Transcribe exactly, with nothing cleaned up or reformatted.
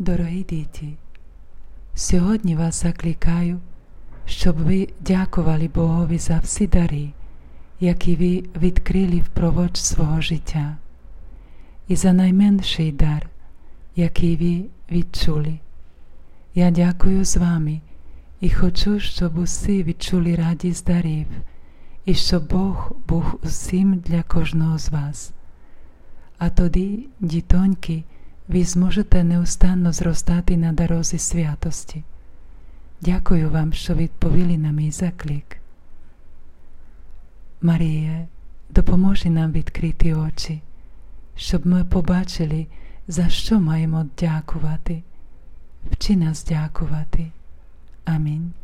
Дорогі діти, сьогодні вас закликаю, щоб ви дякували Богові за всі дари, які ви відкрили впродовж свого життя, і за найменший дар, який ви відчули. Я дякую з вами і хочу, щоб усі відчули радість дарів, і щоб Бог був усім для кожного з вас. А тоді, дітоньки, ви зможете неустанно зростати на дорозі святості. Дякую вам, що відповіли на мій заклик. Маріє, допоможи нам відкрити очі, щоб ми побачили, за що маємо дякувати. Вчи нас дякувати. Амінь.